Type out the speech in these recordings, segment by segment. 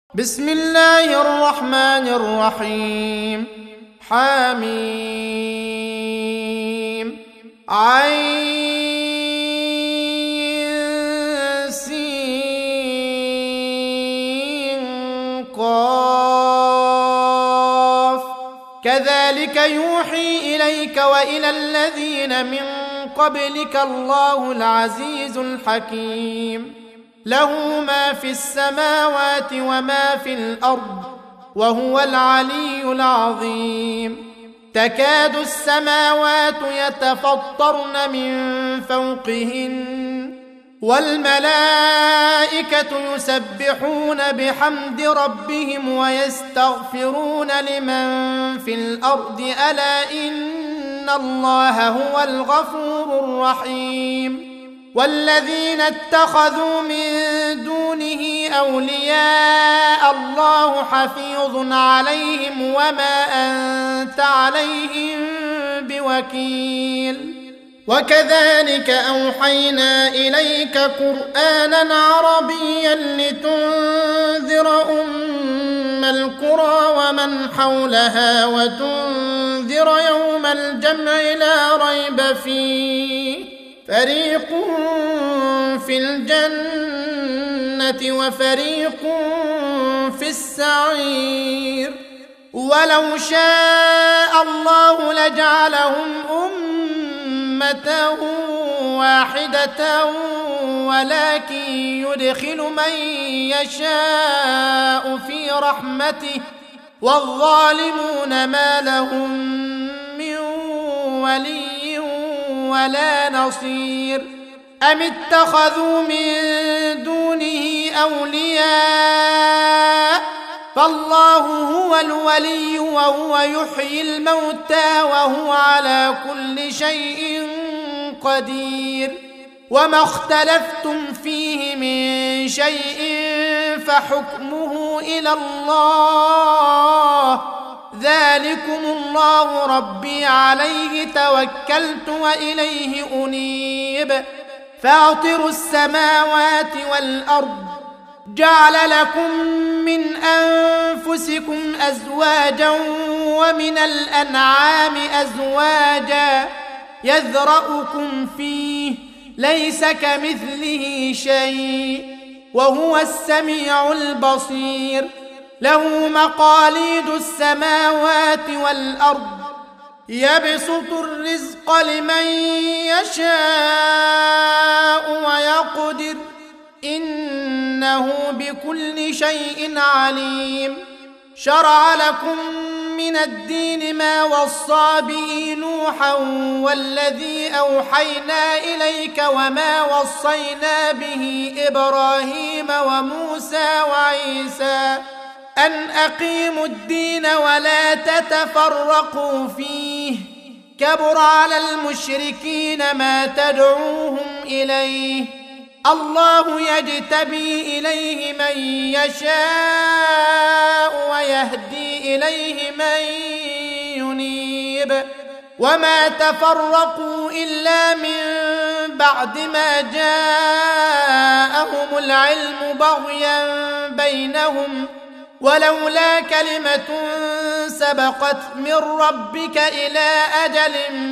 بسم الله الرحمن الرحيم. حميم عين سين قاف كذلك يوحي إليك وإلى الذين من قبلك الله العزيز الحكيم. له ما في السماوات وما في الأرض وهو العلي العظيم. تكاد السماوات يتفطرن من فوقهن والملائكة يسبحون بحمد ربهم ويستغفرون لمن في الأرض ألا إن الله هو الغفور الرحيم. والذين اتخذوا من دونه أولياء الله حفيظ عليهم وما أنت عليهم بوكيل. وكذلك أوحينا إليك قرآنا عربيا لتنذر أم القرى ومن حولها وتنذر يوم الجمع لا ريب فيه فريق في الجنة وفريق في السعير. ولو شاء الله لجعلهم أمة واحدة ولكن يدخل من يشاء في رحمته والظالمون ما لهم من ولي ولا نصير. أم اتخذوا من دونه أولياء فالله هو الولي وهو يحيي الموتى وهو على كل شيء قدير. وما اختلفتم فيه من شيء فحكمه إلى الله ذلكم الله ربي عليه توكلت وإليه أنيب. فاطر السماوات والأرض جعل لكم من أنفسكم أزواجا ومن الأنعام أزواجا يذرأكم فيه ليس كمثله شيء وهو السميع البصير. له مقاليد السماوات والأرض يبسط الرزق لمن يشاء ويقدر إنه بكل شيء عليم. شرع لكم من الدين ما وصى به نوحا والذي أوحينا إليك وما وصينا به إبراهيم وموسى وعيسى أن أقيموا الدين ولا تتفرقوا فيه كبر على المشركين ما تدعوهم إليه. الله يجتبي إليه من يشاء ويهدي إليه من ينيب. وما تفرقوا إلا من بعد ما جاءهم العلم بغيا بينهم ولولا كلمة سبقت من ربك إلى أجل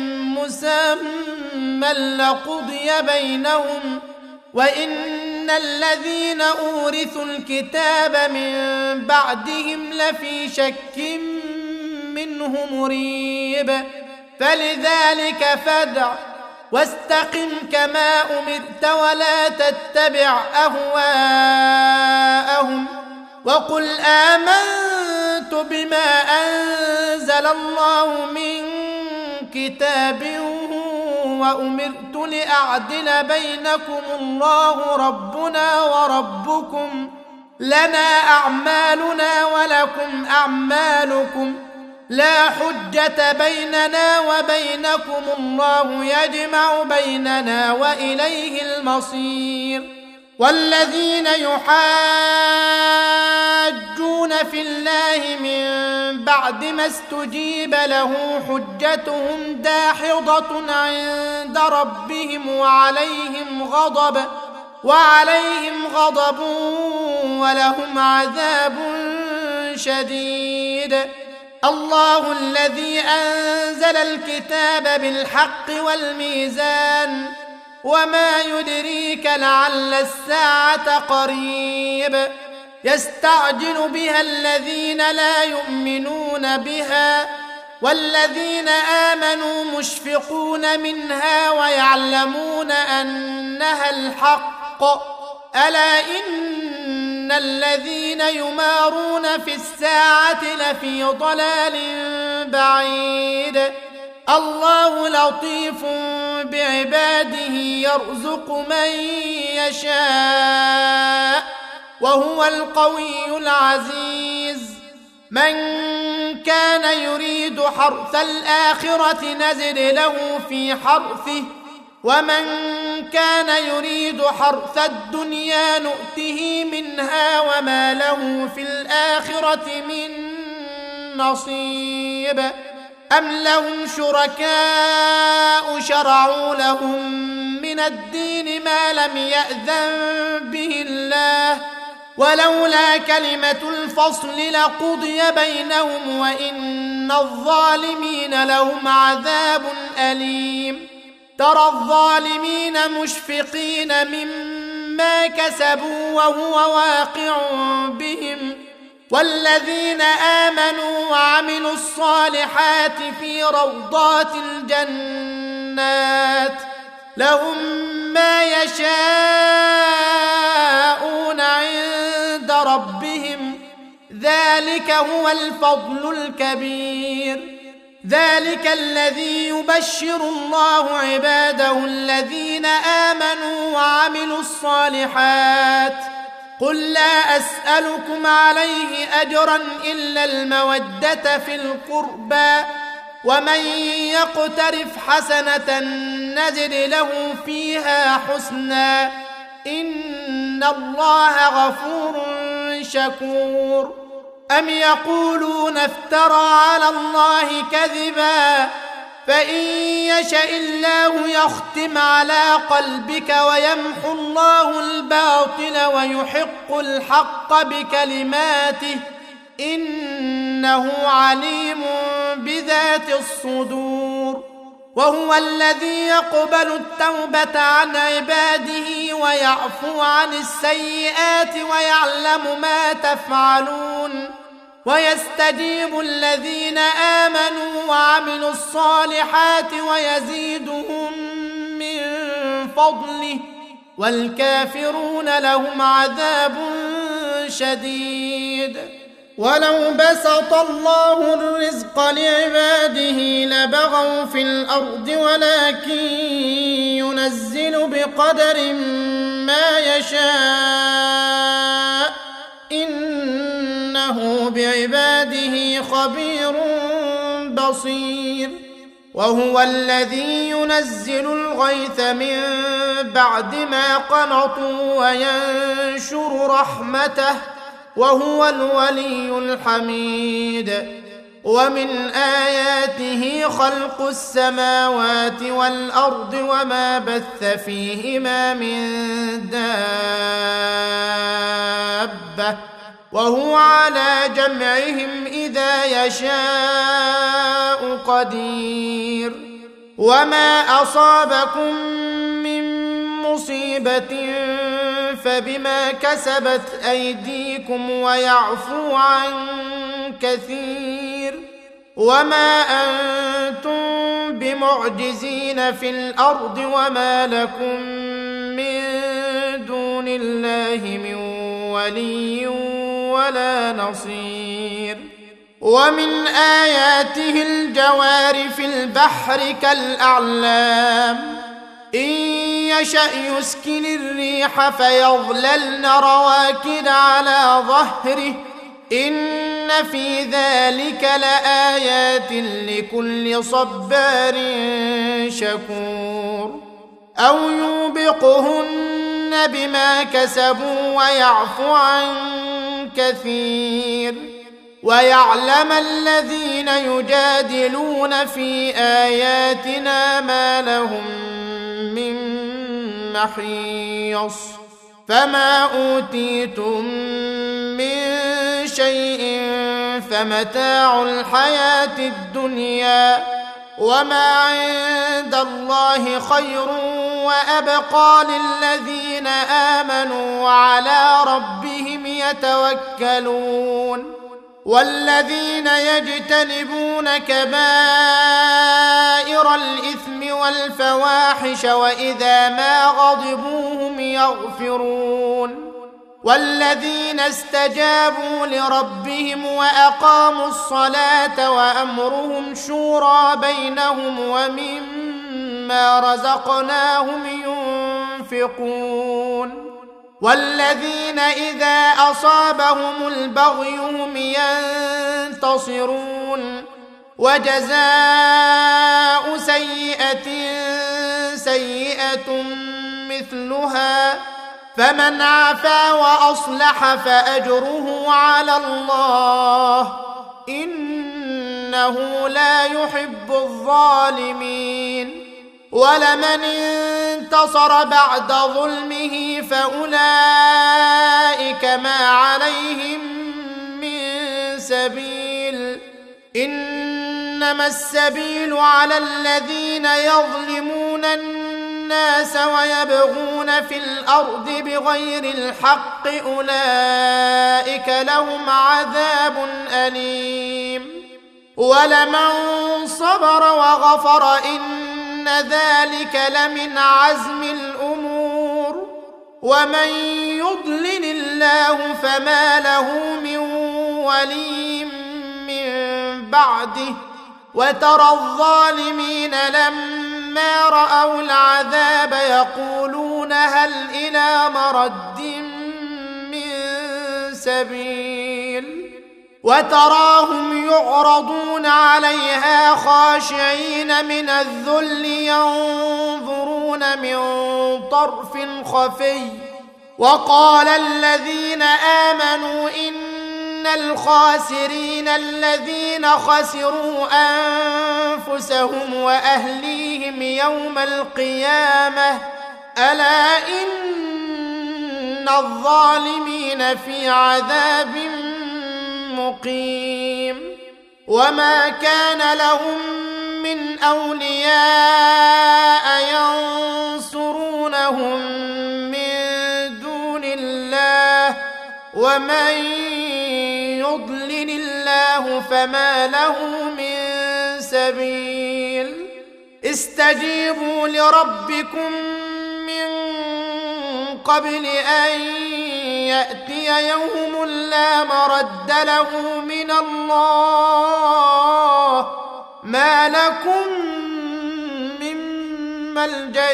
مسمى لقضي بينهم وإن الذين أورثوا الكتاب من بعدهم لفي شك منه مريب. فلذلك فادع واستقم كما أمرت ولا تتبع أهواءهم وقل آمنت بما أنزل الله من كتاب وأمرت لأعدل بينكم الله ربنا وربكم لنا أعمالنا ولكم أعمالكم لا حجة بيننا وبينكم الله يجمع بيننا وإليه المصير. والذين يحاجون في الله من بعد ما استجيب له حجتهم داحضة عند ربهم وعليهم غضب ولهم عذاب شديد. الله الذي أنزل الكتاب بالحق والميزان وما يدريك لعل الساعة قريب يستعجل بها الذين لا يؤمنون بها والذين آمنوا مشفقون منها ويعلمون أنها الحق ألا إن الذين يمارون في الساعة لفي ضلال بعيد. الله لطيف بعباده يرزق من يشاء وهو القوي العزيز. من كان يريد حرث الآخرة نزد له في حرثه ومن كان يريد حرث الدنيا نؤته منها وما له في الآخرة من نصيب. أم لهم شركاء شرعوا لهم من الدين ما لم يأذن به الله ولولا كلمة الفصل لقضي بينهم وإن الظالمين لهم عذاب أليم. ترى الظالمين مشفقين مما كسبوا وهو واقع بهم والذين آمنوا وعملوا الصالحات في روضات الجنات لهم ما يشاءون عند ربهم ذلك هو الفضل الكبير. ذلك الذي يبشر الله عباده الذين آمنوا وعملوا الصالحات قل لا أسألكم عليه أجرا إلا المودة في القربى ومن يقترف حسنة نزد له فيها حسنا إن الله غفور شكور. أم يقولون افترى على الله كذبا فإن يشاء الله يختم على قلبك ويمحو الله الباطل ويحق الحق بكلماته إنه عليم بذات الصدور. وهو الذي يقبل التوبة عن عباده ويعفو عن السيئات ويعلم ما تفعلون ويستجيب الذين آمنوا وعملوا الصالحات ويزيدهم من فضله والكافرون لهم عذاب شديد. ولو بسط الله الرزق لعباده لبغوا في الأرض ولكن ينزل بقدر ما يشاء إنه بعباده خبير بصير. وهو الذي ينزل الغيث من بعد ما قنطوا وينشر رحمته وهو الولي الحميد. ومن آياته خلق السماوات والأرض وما بث فيهما من دابة وهو على جمعهم إذا يشاء قدير. وما أصابكم من مصيبة فبما كسبت أيديكم ويعفو عن كثير. وما أنتم بمعجزين في الأرض وما لكم من دون الله من ولي ولا نصير. ومن آياته الجوار في البحر كالأعلام إن يشأ يسكن الريح فيظللن رواكد على ظهره إن في ذلك لآيات لكل صبار شكور. أو يوبقهن بما كسبوا ويعفو عن كثير ويعلم الذين يجادلون في آياتنا ما لهم من محيص فما أوتيتم من شيء فمتاع الحياة الدنيا وما عند الله خير وأبقى للذين آمنوا وعلى ربهم يتوكلون والذين يجتنبون كبائر الإثم والفواحش وإذا ما غضبوا هم يغفرون والذين استجابوا لربهم وأقاموا الصلاة وأمرهم شورى بينهم ومما رزقناهم ينفقون والذين إذا أصابهم البغي هم ينتصرون وجزاء سيئة سيئة مثلها فمن عفا وأصلح فأجره على الله إنه لا يحب الظالمين ولمن انتصر بعد ظلمه فأولئك ما عليهم من سبيل إنما السبيل على الذين يظلمون الناس ويبغون في الأرض بغير الحق أولئك لهم عذاب أليم ولمن صبر وغفر إن ذلك لمن عزم الأمور ومن يضلل الله فما له من ولي من بعده وترى الظالمين لما رأوا العذاب يقولون هل إلى مرد من سبيل وتراهم يعرضون عليها خاشعين من الذل ينظرون من طرف خفي وقال الذين آمنوا إن الخاسرين الذين خسروا أنفسهم وأهليهم يوم القيامة ألا إن الظالمين في عذاب مقيم وما كان لهم من أولياء ينصرونهم من دون الله ومن يضلل الله فما له من سبيل استجيبوا لربكم من قبل أن يأتي يوم لا مرد له من الله ما لكم من ملجأ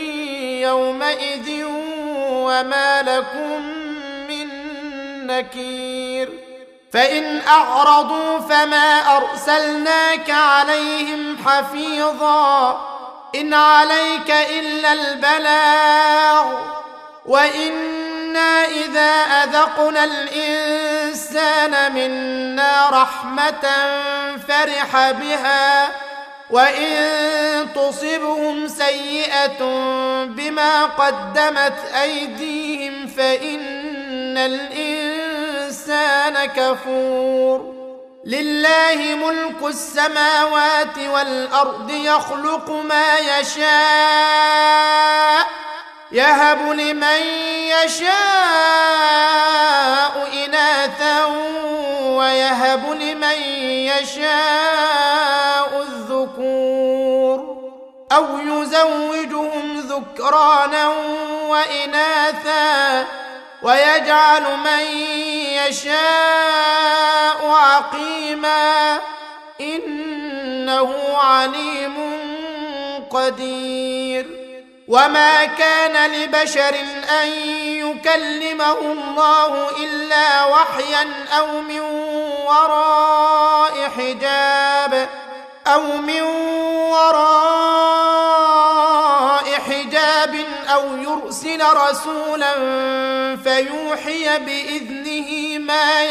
يومئذ وما لكم من نكير فإن أعرضوا فما أرسلناك عليهم حفيظا إن عليك إلا البلاغ وإنا إذا أذقنا الإنسان منا رحمة فرح بها وإن تصبهم سيئة بما قدمت أيديهم فإن الإنسان كفور لله ملك السماوات والأرض يخلق ما يشاء يهب لمن يشاء إناثا ويهب لمن يشاء الذكور أو يزوجهم ذكرانا وإناثا ويجعل من يشاء عقيما إنه عليم قدير وما كان لبشر أن يكلمه الله إلا وحيا أو من وراء حجاب أو يرسل رسولا فيوحي بإذنه ما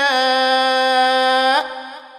يشاء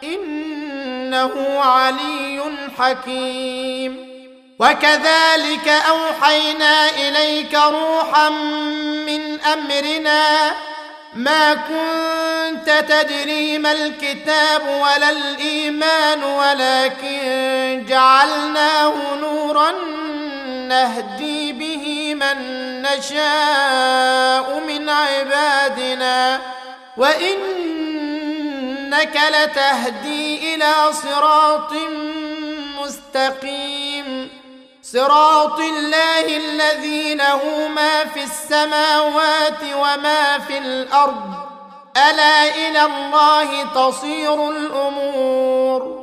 إنه علي حكيم وكذلك أوحينا إليك روحا من أمرنا ما كنت تدري ما الكتاب ولا الإيمان ولكن جعلناه نورا نهدي به من نشاء من عبادنا وإنك لتهدي إلى صراط مستقيم صراط الله الذي له ما في السماوات وما في الأرض ألا إلى الله تصير الأمور